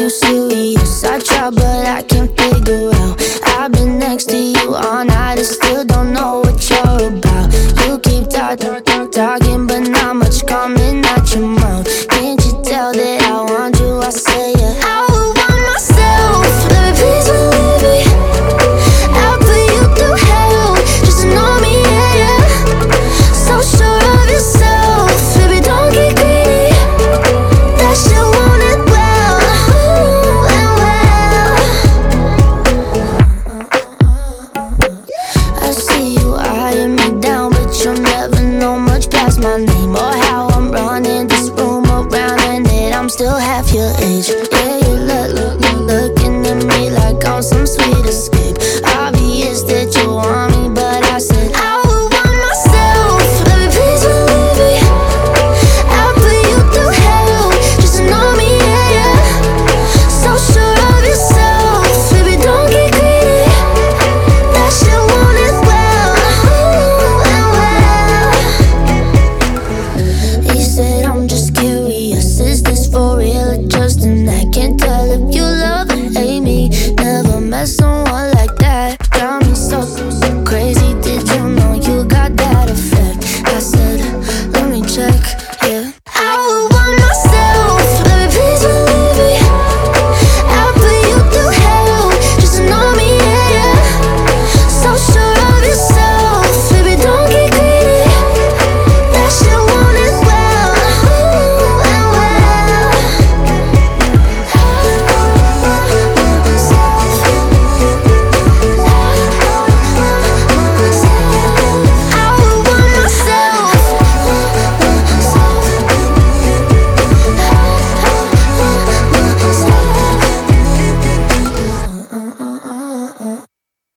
you serious? I try but I can't figure out. I've been next to you all night and still don't know what you're about. You keep talking but not much coming out your mouth. Can't you tell that I want you? I say yeah. I would want myself, baby, please believe me. I'll put you through hell just to know me, yeah, yeah. So sure of yourself, baby, don't get greedy. That you want it well, ooh, and well. I see you eyeing me down, but you'll never know much past my name.